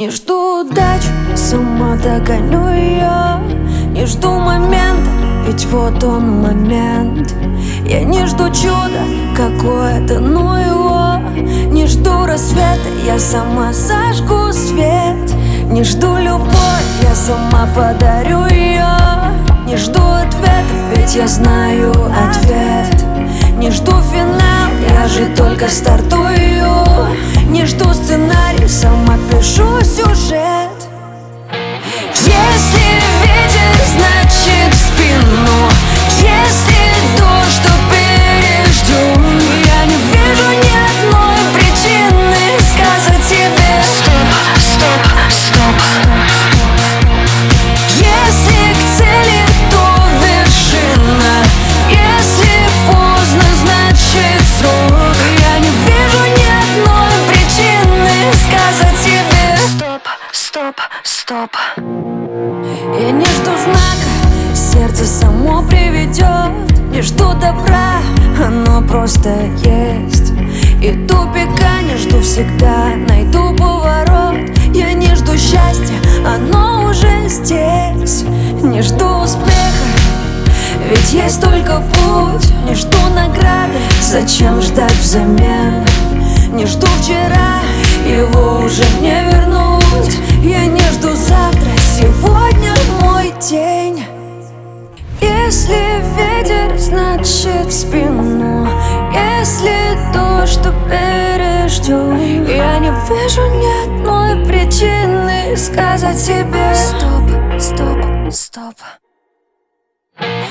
Не жду удачи, сама догоню ее. Не жду момента, ведь вот он момент. Я не жду чуда какое-то, ну его. Не жду рассвета, я сама зажгу свет. Не жду любовь, я сама подарю ее. Не жду ответа, ведь я знаю ответ. Не жду финал, я же только стартую. Не жду сценарий, сама пишу сюжет. Если ветер, значит в спину. Если дождь, то пережду. Я не вижу ни одной причины сказать тебе стоп, стоп, стоп. Если к цели, то вершина. Если поздно, значит срок. Я не вижу ни одной причины сказать тебе стоп, стоп, стоп. Я не жду знака, сердце само приведет. Не жду добра, оно просто есть. И тупика не жду всегда, найду поворот. Я не жду счастья, оно уже здесь. Не жду успеха, ведь есть только путь. Не жду награды, зачем ждать взамен? Не жду вчера, его уже не вернуть. Я не жду завтра, сегодня мой день. Если ветер, значит в спину. Если дождь, то пережду. Я не вижу ни одной причины сказать себе стоп, стоп, стоп.